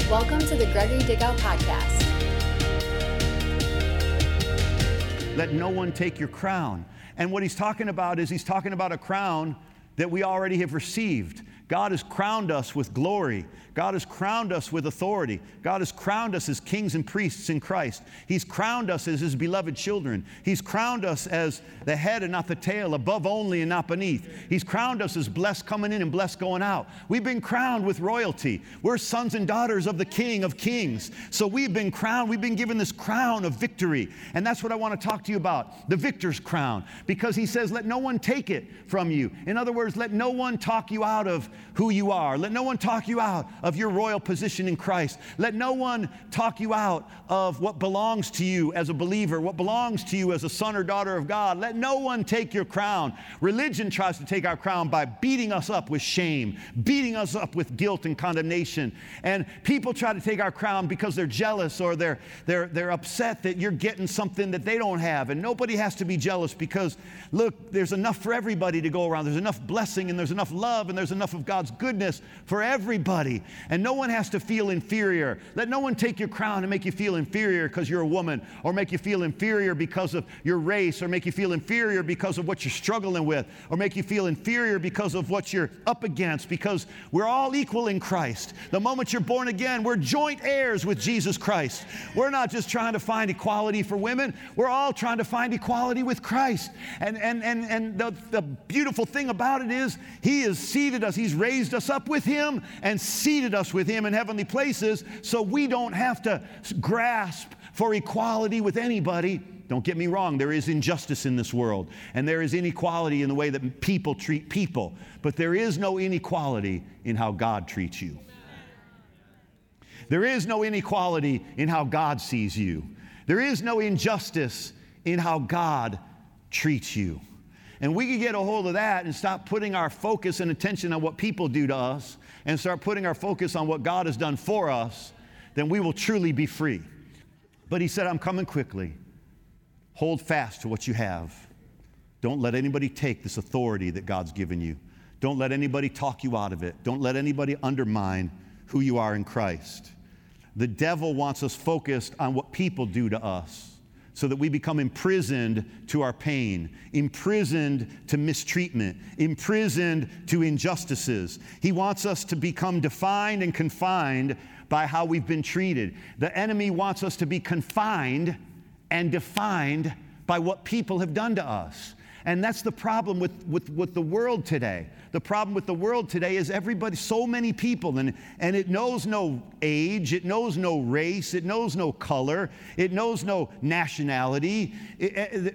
Welcome to the Gregory Dickow Podcast. Let no one take your crown. And what he's talking about is he's talking about a crown that we already have received. God has crowned us with glory. God has crowned us with authority. God has crowned us as kings and priests in Christ. He's crowned us as His beloved children. He's crowned us as the head and not the tail, above only and not beneath. He's crowned us as blessed coming in and blessed going out. We've been crowned with royalty. We're sons and daughters of the King of Kings. So we've been crowned. We've been given this crown of victory. And that's what I want to talk to you about, the victor's crown. Because he says, let no one take it from you. In other words, let no one talk you out of who you are. Let no one talk you out of your royal position in Christ. Let no one talk you out of what belongs to you as a believer, what belongs to you as a son or daughter of God. Let no one take your crown. Religion tries to take our crown by beating us up with shame, beating us up with guilt and condemnation. And people try to take our crown because they're jealous or they're upset that you're getting something that they don't have. And nobody has to be jealous because, look, there's enough for everybody to go around. There's enough blessing and there's enough love and there's enough of God's goodness for everybody. And no one has to feel inferior. Let no one take your crown and make you feel inferior because you're a woman, or make you feel inferior because of your race, or make you feel inferior because of what you're struggling with, or make you feel inferior because of what you're up against, because we're all equal in Christ. The moment you're born again, we're joint heirs with Jesus Christ. We're not just trying to find equality for women. We're all trying to find equality with Christ. And the beautiful thing about it is He has seated us. He's raised us up with Him and seated us with Him in heavenly places, so we don't have to grasp for equality with anybody. Don't get me wrong, there is injustice in this world, and there is inequality in the way that people treat people, but there is no inequality in how God treats you. There is no inequality in how God sees you. There is no injustice in how God treats you. And we can get a hold of that and stop putting our focus and attention on what people do to us and start putting our focus on what God has done for us, then we will truly be free. But He said, I'm coming quickly. Hold fast to what you have. Don't let anybody take this authority that God's given you. Don't let anybody talk you out of it. Don't let anybody undermine who you are in Christ. The devil wants us focused on what people do to us, so that we become imprisoned to our pain, imprisoned to mistreatment, imprisoned to injustices. He wants us to become defined and confined by how we've been treated. The enemy wants us to be confined and defined by what people have done to us. And that's the problem with the world today. The problem with the world today is everybody, so many people, and it knows no age, it knows no race, it knows no color, it knows no nationality. The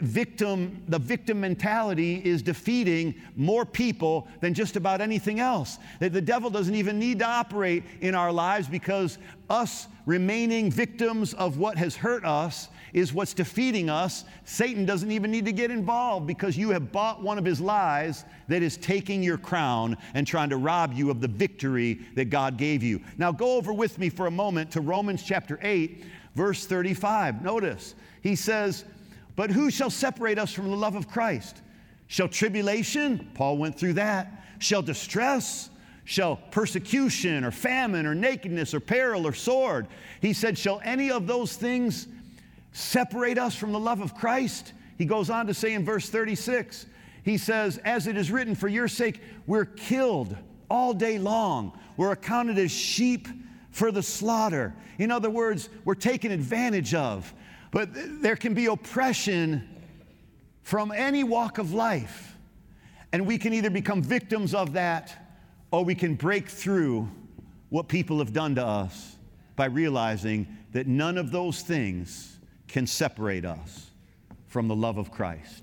victim mentality is defeating more people than just about anything else. The devil doesn't even need to operate in our lives, because us remaining victims of what has hurt us is what's defeating us. Satan doesn't even need to get involved, because you have bought one of his lies that is taking your crown and trying to rob you of the victory that God gave you. Now go over with me for a moment to Romans chapter 8, verse 35. Notice, he says, but who shall separate us from the love of Christ? Shall tribulation? Paul went through that. Shall distress? Shall persecution or famine or nakedness or peril or sword? He said, shall any of those things separate us from the love of Christ? He goes on to say in verse 36, he says, as it is written, for your sake we're killed all day long. We're accounted as sheep for the slaughter. In other words, we're taken advantage of. But there can be oppression from any walk of life. And we can either become victims of that, or we can break through what people have done to us by realizing that none of those things can separate us from the love of Christ.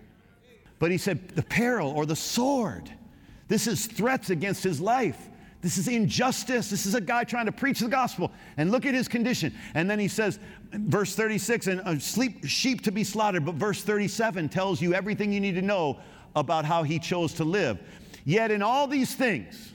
But he said the peril or the sword, this is threats against his life. This is injustice. This is a guy trying to preach the gospel. And look at his condition. And then he says, verse 36, and sheep to be slaughtered. But verse 37 tells you everything you need to know about how he chose to live. Yet in all these things,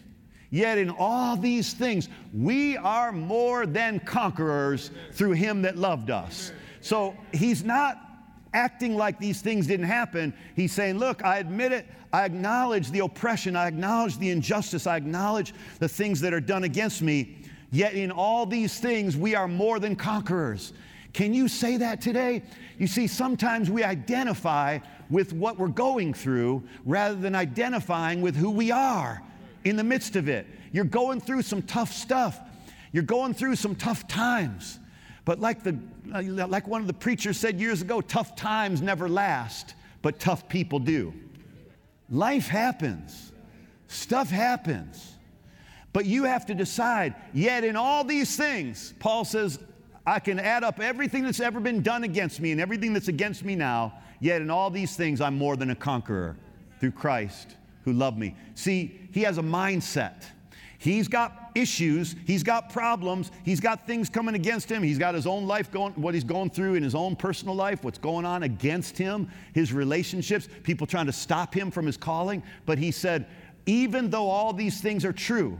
we are more than conquerors through him that loved us. So he's not acting like these things didn't happen. He's saying, look, I admit it. I acknowledge the oppression. I acknowledge the injustice. I acknowledge the things that are done against me. Yet in all these things, we are more than conquerors. Can you say that today? You see, sometimes we identify with what we're going through rather than identifying with who we are in the midst of it. You're going through some tough stuff. You're going through some tough times. But like one of the preachers said years ago, tough times never last, but tough people do. Life happens. Stuff happens. But you have to decide, yet in all these things, Paul says, I can add up everything that's ever been done against me and everything that's against me now, yet in all these things I'm more than a conqueror through Christ who loved me. See, he has a mindset. He's got issues, he's got problems, he's got things coming against him, he's got his own life going, what he's going through in his own personal life, what's going on against him, his relationships, people trying to stop him from his calling. But he said, even though all these things are true,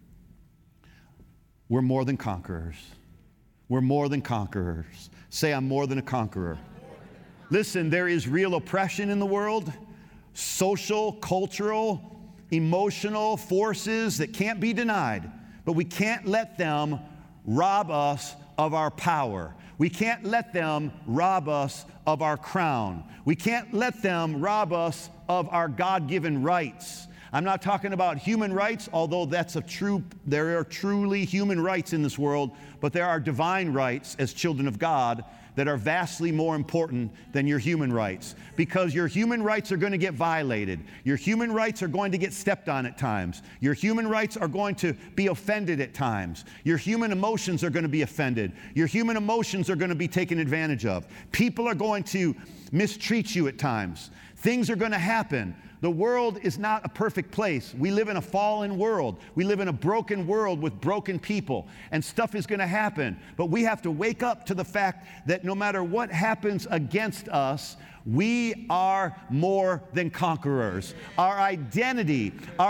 we're more than conquerors. We're more than conquerors. Say, I'm more than a conqueror. Listen, there is real oppression in the world, social, cultural, emotional forces that can't be denied, but we can't let them rob us of our power. We can't let them rob us of our crown. We can't let them rob us of our God-given rights. I'm not talking about human rights, although there are truly human rights in this world, but there are divine rights as children of God that are vastly more important than your human rights, because your human rights are going to get violated. Your human rights are going to get stepped on at times. Your human rights are going to be offended at times. Your human emotions are going to be offended. Your human emotions are going to be taken advantage of. People are going to mistreat you at times. Things are going to happen. The world is not a perfect place. We live in a fallen world. We live in a broken world with broken people, and stuff is going to happen. But we have to wake up to the fact that no matter what happens against us, we are more than conquerors. Our identity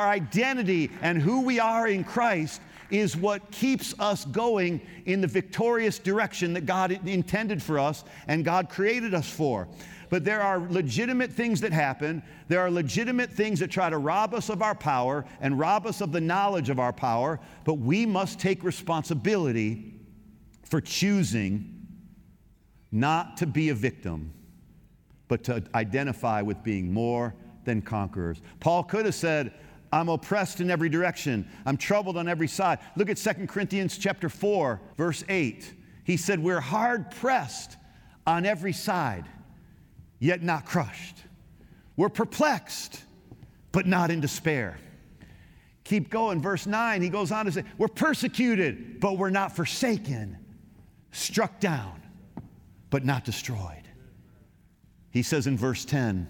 and who we are in Christ is what keeps us going in the victorious direction that God intended for us and God created us for. But there are legitimate things that happen. There are legitimate things that try to rob us of our power and rob us of the knowledge of our power. But we must take responsibility for choosing not to be a victim, but to identify with being more than conquerors. Paul could have said, I'm oppressed in every direction. I'm troubled on every side. Look at 2 Corinthians chapter 4, verse 8. He said, we're hard pressed on every side, yet not crushed. We're perplexed, but not in despair. Keep going. Verse 9, he goes on to say, we're persecuted, but we're not forsaken. Struck down, but not destroyed. He says in verse 10,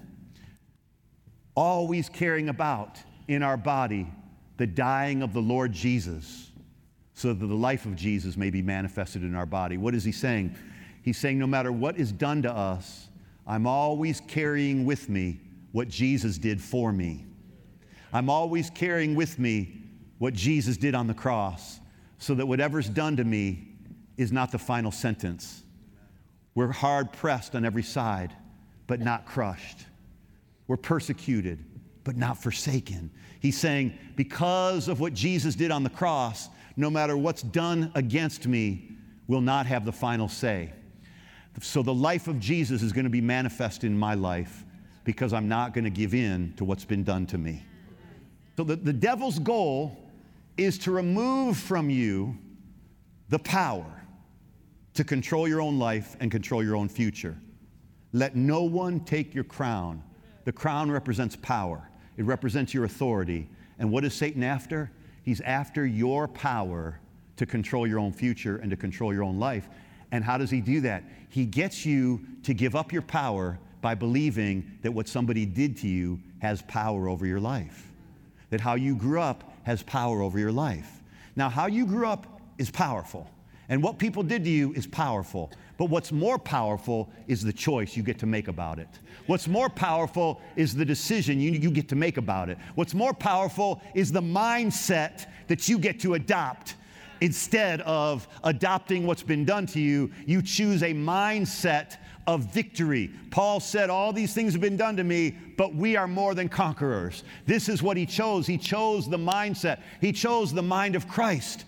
always carrying about in our body the dying of the Lord Jesus, so that the life of Jesus may be manifested in our body. What is he saying? He's saying no matter what is done to us, I'm always carrying with me what Jesus did for me. I'm always carrying with me what Jesus did on the cross, so that whatever's done to me is not the final sentence. We're hard pressed on every side, but not crushed. We're persecuted, but not forsaken. He's saying, because of what Jesus did on the cross, no matter what's done against me, will not have the final say. So the life of Jesus is going to be manifest in my life because I'm not going to give in to what's been done to me. So the devil's goal is to remove from you the power to control your own life and control your own future. Let no one take your crown. The crown represents power. It represents your authority. And what is Satan after? He's after your power to control your own future and to control your own life. And how does he do that? He gets you to give up your power by believing that what somebody did to you has power over your life. That how you grew up has power over your life. Now, how you grew up is powerful. And what people did to you is powerful. But what's more powerful is the choice you get to make about it. What's more powerful is the decision you get to make about it. What's more powerful is the mindset that you get to adopt. Instead of adopting what's been done to you, you choose a mindset of victory. Paul said, all these things have been done to me, but we are more than conquerors. This is what he chose. He chose the mindset. He chose the mind of Christ.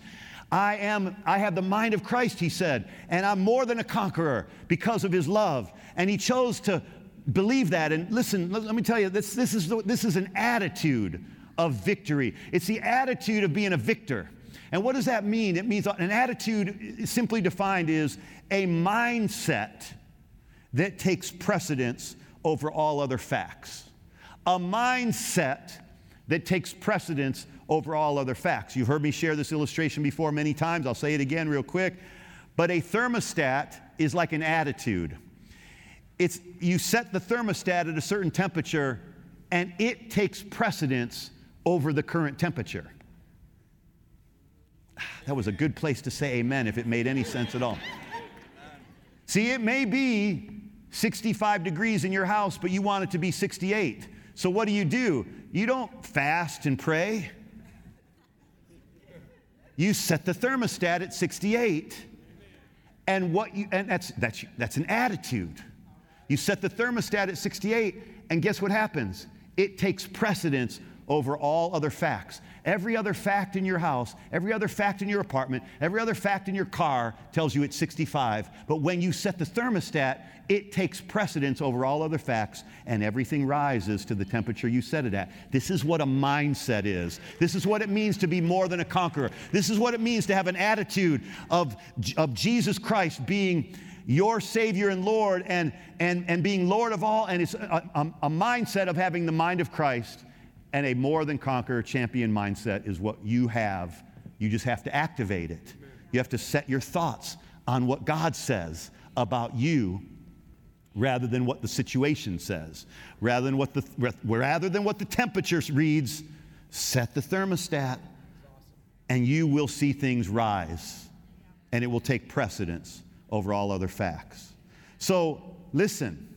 I have the mind of Christ, he said, and I'm more than a conqueror because of his love. And he chose to believe that. And listen, let me tell you, this is an attitude of victory. It's the attitude of being a victor. And what does that mean? It means an attitude, simply defined, is a mindset that takes precedence over all other facts. A mindset that takes precedence over all other facts. You've heard me share this illustration before many times. I'll say it again real quick. But a thermostat is like an attitude. You set the thermostat at a certain temperature, and it takes precedence over the current temperature. That was a good place to say amen if it made any sense at all. See, it may be 65 degrees in your house, but you want it to be 68. So what do? You don't fast and pray. You set the thermostat at 68. And that's an attitude. You set the thermostat at 68, and guess what happens? It takes precedence over all other facts. Every other fact in your house, every other fact in your apartment, every other fact in your car tells you it's 65. But when you set the thermostat, it takes precedence over all other facts, and everything rises to the temperature you set it at. This is what a mindset is. This is what it means to be more than a conqueror. This is what it means to have an attitude of Jesus Christ being your Savior and Lord and being Lord of all. And it's a mindset of having the mind of Christ. And a more than conqueror champion mindset is what you have. You just have to activate it. You have to set your thoughts on what God says about you rather than what the situation says. Rather than what the temperature reads, set the thermostat and you will see things rise, and it will take precedence over all other facts. So listen,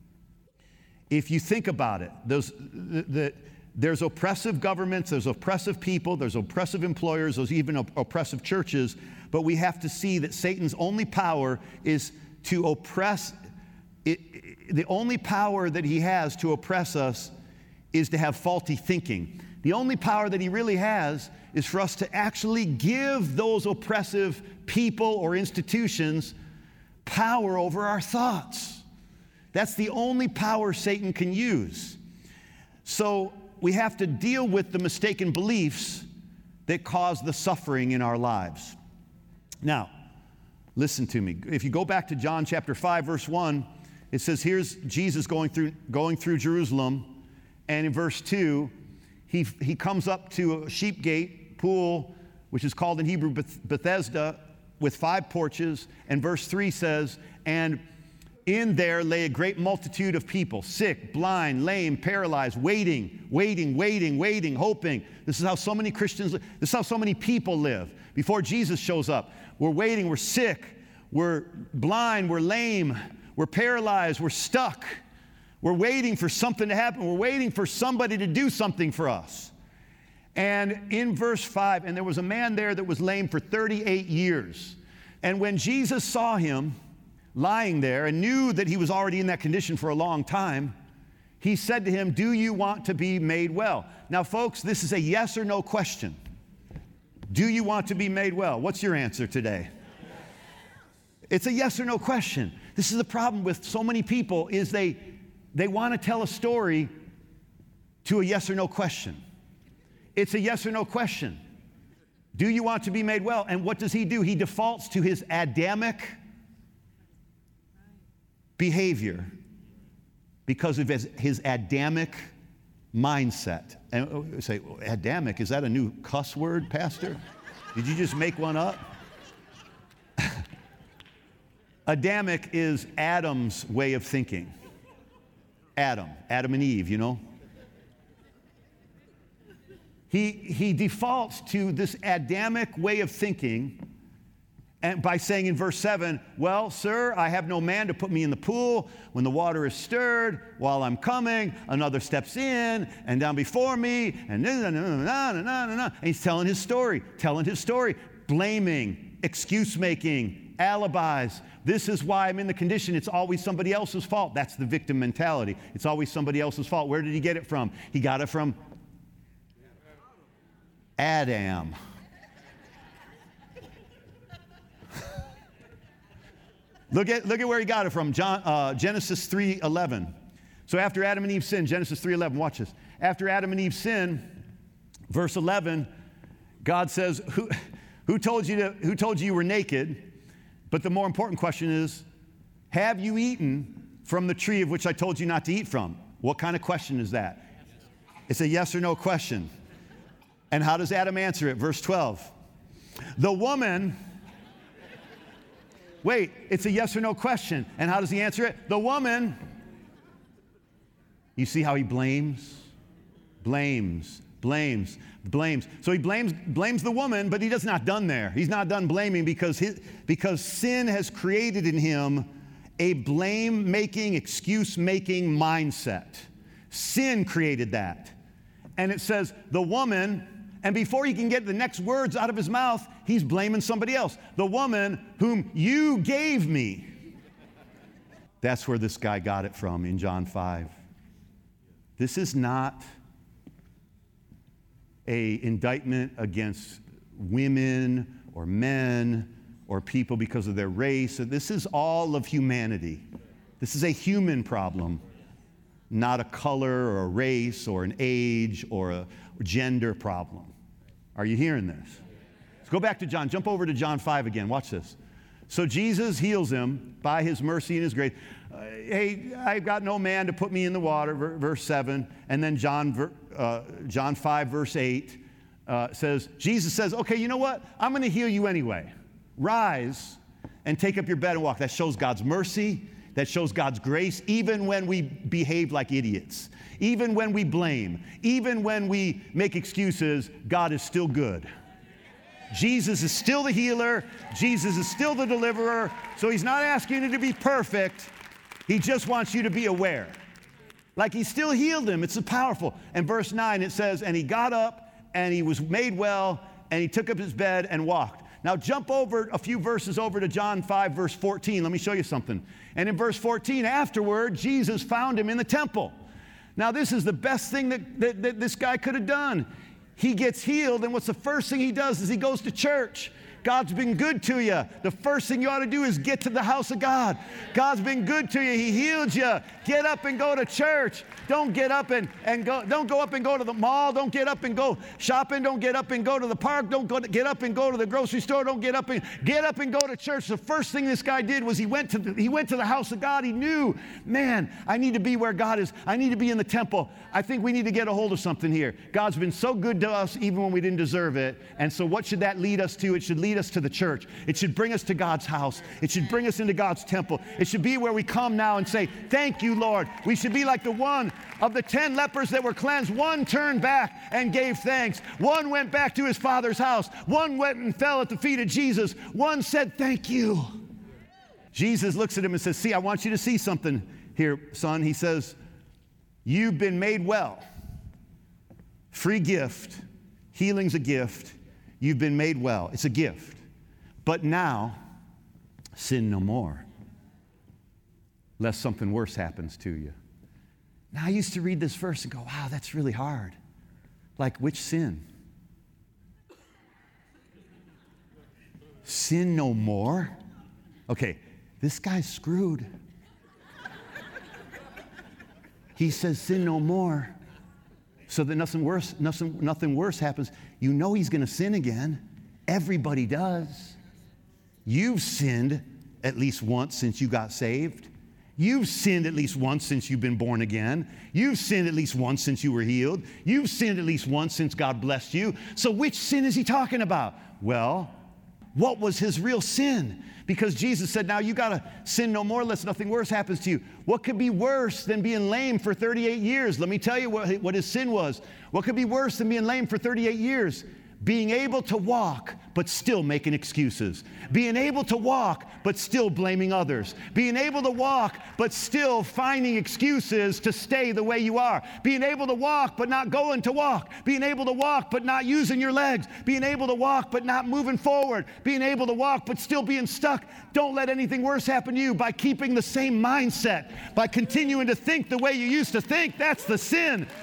if you think about it, there's oppressive governments, there's oppressive people, there's oppressive employers, there's even oppressive churches, but we have to see that Satan's only power is to oppress. The only power that he has to oppress us is to have faulty thinking. The only power that he really has is for us to actually give those oppressive people or institutions power over our thoughts. That's the only power Satan can use. So we have to deal with the mistaken beliefs that cause the suffering in our lives. Now, listen to me. If you go back to John chapter 5, verse 1, it says here's Jesus going through Jerusalem, and in verse 2, he comes up to a sheep gate pool, which is called in Hebrew Bethesda, with 5 porches, and verse 3 says, and in there lay a great multitude of people, sick, blind, lame, paralyzed, waiting, hoping. This is how so many Christians, this is how so many people live. Before Jesus shows up, we're waiting, we're sick, we're blind, we're lame, we're paralyzed, we're stuck. We're waiting for something to happen. We're waiting for somebody to do something for us. And in verse 5, and there was a man there that was lame for 38 years. And when Jesus saw him lying there and knew that he was already in that condition for a long time, he said to him, do you want to be made well? Now, folks, this is a yes or no question. Do you want to be made well? What's your answer today? It's a yes or no question. This is the problem with so many people is they want to tell a story to a yes or no question. It's a yes or no question. Do you want to be made well? And what does he do? He defaults to his Adamic behavior because of his Adamic mindset. And we say, well, Adamic, is that a new cuss word, Pastor? Did you just make one up? Adamic is Adam's way of thinking. Adam and Eve, you know. He defaults to this Adamic way of thinking, and by saying in verse 7, well, sir, I have no man to put me in the pool when the water is stirred. While I'm coming, another steps in and down before me, and and he's telling his story, blaming, excuse-making, alibis. This is why I'm in the condition. It's always somebody else's fault. That's the victim mentality. It's always somebody else's fault. Where did he get it from? He got it from Adam. Look at where he got it from, Genesis 3:11. So after Adam and Eve sinned, Genesis 3:11, watch this. After Adam and Eve sinned, verse 11, God says, who told you you were naked? But the more important question is, have you eaten from the tree of which I told you not to eat from? What kind of question is that? It's a yes or no question. And how does Adam answer it? Verse 12. The woman, wait, it's a yes or no question. And how does he answer it? The woman, you see how he blames? Blames. So he blames the woman, but he's not done there. He's not done blaming because sin has created in him a blame-making, excuse-making mindset. Sin created that. And it says, the woman, and before he can get the next words out of his mouth, he's blaming somebody else. The woman whom you gave me. That's where this guy got it from in John 5. This is not an indictment against women or men or people because of their race. This is all of humanity. This is a human problem, not a color or a race or an age or a gender problem. Are you hearing this? Let's go back to John. Jump over to John 5 again. Watch this. So Jesus heals him by his mercy and his grace. Hey, I've got no man to put me in the water, verse 7. And then John 5, verse 8 says, Jesus says, okay, you know what? I'm going to heal you anyway. Rise and take up your bed and walk. That shows God's mercy. That shows God's grace, even when we behave like idiots, even when we blame, even when we make excuses, God is still good. Jesus is still the healer. Jesus is still the deliverer. So he's not asking you to be perfect. He just wants you to be aware. Like he still healed him. It's powerful. And verse 9, it says, and he got up and he was made well and he took up his bed and walked. Now jump over a few verses over to John 5, verse 14. Let me show you something. And in verse 14, afterward, Jesus found him in the temple. Now this is the best thing that this guy could have done. He gets healed, and what's the first thing he does is he goes to church. God's been good to you. The first thing you ought to do is get to the house of God. God's been good to you. He healed you. Get up and go to church. Don't get up and go. Don't go up and go to the mall. Don't get up and go shopping. Don't get up and go to the park. Get up and go to the grocery store. Don't get up and go to church. The first thing this guy did was he went to the house of God. He knew, man, I need to be where God is. I need to be in the temple. I think we need to get a hold of something here. God's been so good to us even when we didn't deserve it. And so what should that lead us to? It should lead us to the church. It should bring us to God's house. It should bring us into God's temple. It should be where we come now and say, thank you, Lord. We should be like the one of the 10 lepers that were cleansed. One turned back and gave thanks. One went back to his father's house. One went and fell at the feet of Jesus. One said, thank you. Jesus looks at him and says, see, I want you to see something here, son. He says, you've been made well. Free gift. Healing's a gift. You've been made well. It's a gift. But now, sin no more, lest something worse happens to you. Now, I used to read this verse and go, wow, that's really hard. Like, which sin? Sin no more? Okay, this guy's screwed. He says, sin no more, so that nothing worse happens. You know he's going to sin again. Everybody does. You've sinned at least once since you got saved. You've sinned at least once since you've been born again. You've sinned at least once since you were healed. You've sinned at least once since God blessed you. So which sin is he talking about? Well, what was his real sin? Because Jesus said, now you got to sin no more lest nothing worse happens to you. What could be worse than being lame for 38 years? Let me tell you what his sin was. What could be worse than being lame for 38 years? Being able to walk, but still making excuses. Being able to walk, but still blaming others. Being able to walk, but still finding excuses to stay the way you are. Being able to walk, but not going to walk. Being able to walk, but not using your legs. Being able to walk, but not moving forward. Being able to walk, but still being stuck. Don't let anything worse happen to you by keeping the same mindset. By continuing to think the way you used to think. That's the sin.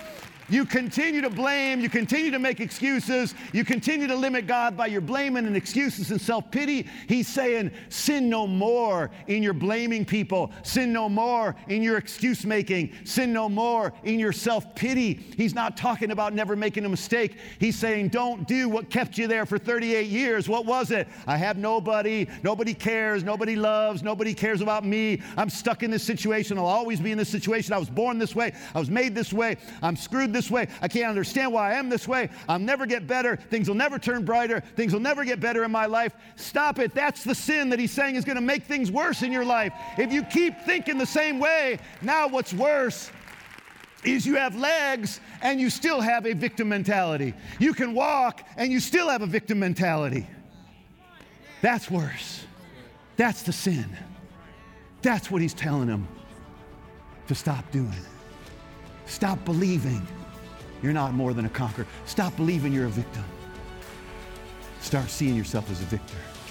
You continue to blame, you continue to make excuses, you continue to limit God by your blaming and excuses and self-pity. He's saying, sin no more in your blaming people. Sin no more in your excuse making. Sin no more in your self-pity. He's not talking about never making a mistake. He's saying, don't do what kept you there for 38 years. What was it? I have nobody. Nobody cares. Nobody loves. Nobody cares about me. I'm stuck in this situation. I'll always be in this situation. I was born this way. I was made this way. I'm screwed this way. I can't understand why I am this way. I'll never get better. Things will never turn brighter. Things will never get better in my life. Stop it. That's the sin that he's saying is going to make things worse in your life. If you keep thinking the same way, now what's worse is you have legs and you still have a victim mentality. You can walk and you still have a victim mentality. That's worse. That's the sin. That's what he's telling them to stop doing. Stop believing you're not more than a conqueror. Stop believing you're a victim. Start seeing yourself as a victor.